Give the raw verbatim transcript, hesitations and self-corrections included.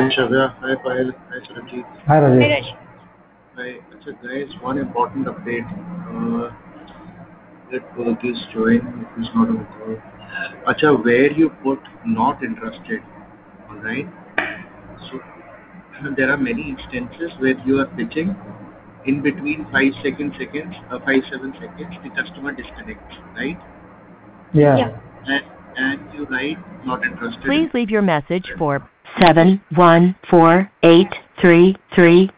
Shravya. Hi Payal. Hi Sarabjit. Hi Hey, Rajesh. Raj. Hi. So guys, one important update. Uh, let Purgis join if he's not on the call. Acha, where you put not interested, alright? So there are many instances where you are pitching in between five second seconds, uh, five seven seconds, the customer disconnects, right? Yeah. Yeah. And and you write not interested Please in leave your message for seven one four eight three three